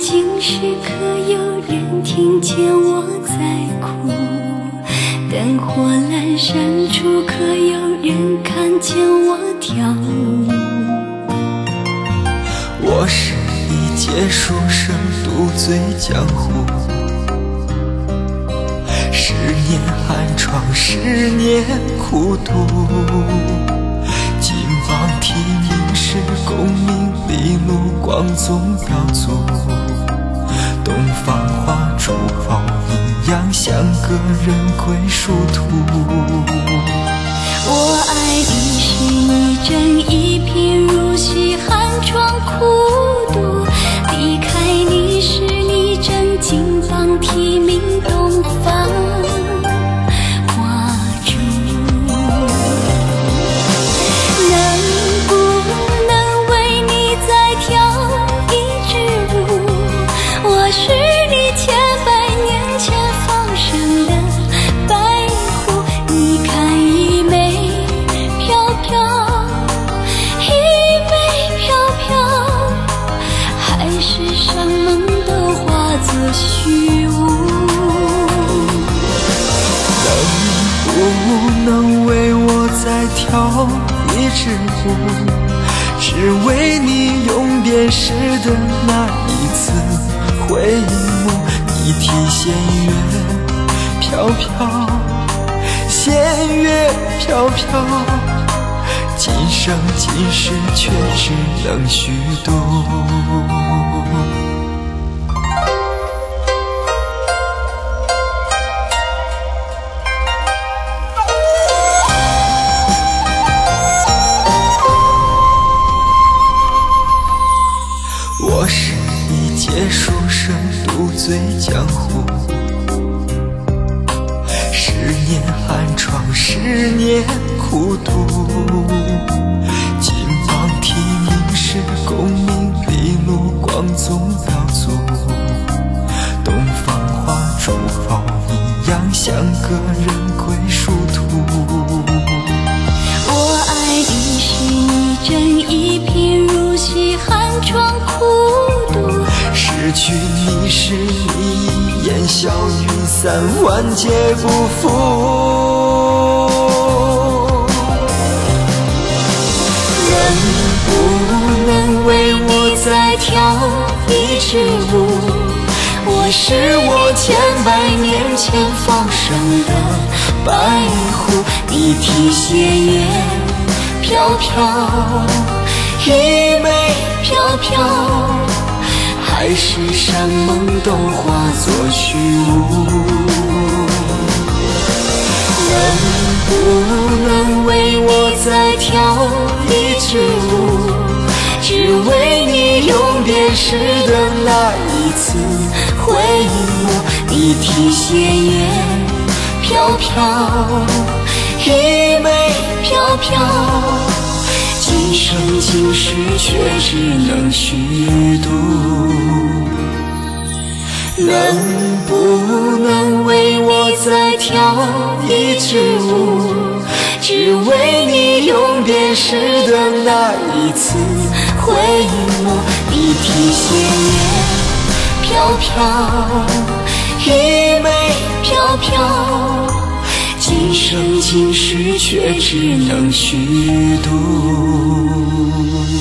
静时可有人听见我在哭？灯火阑珊处可有人看见我跳舞？ 我是一介书生，独醉江湖。10年寒窗，10年苦读。金榜题名是功名利禄，光宗耀祖。东方花，烛泡阴阳，相隔人归殊途。 我爱的是你正一贫如洗，寒窗苦读；离开你时，你正金榜题名，东方花烛。能不能为你再跳一支舞？我是你千百年前放生的白狐，你看一枚飘飘，一枚飘飘，海市上梦都化作虚无。 能不能为我再跳一支舞？只为你永别时的那一次回眸。你提弦月飘飘，弦月飘飘，今生今世却只能虚度。我是一介书生，独醉江湖。10年寒窗，10年苦读。金榜题名是功名利禄，光宗耀祖。东方花，烛泡阴阳，相隔人归殊途。 我爱的是你正一贫如洗，寒窗苦读； 失去你时，你烟消云散，万劫不复。 能不能为我再跳一支舞？我是我千百年前放生的白狐，你提弦月飘飘，一枚飘飘，海市上梦都化作虚无。能不能为我再跳一支舞？只为你永别时的那一次回眸。你提弦月飘飘，一枚飘飘，今生今世却只能虚度。能不能为我再跳一支舞？只为你永别时的那一次回眸。你提弦月飘飘，一枚飘飘，今生今世却只能虚度。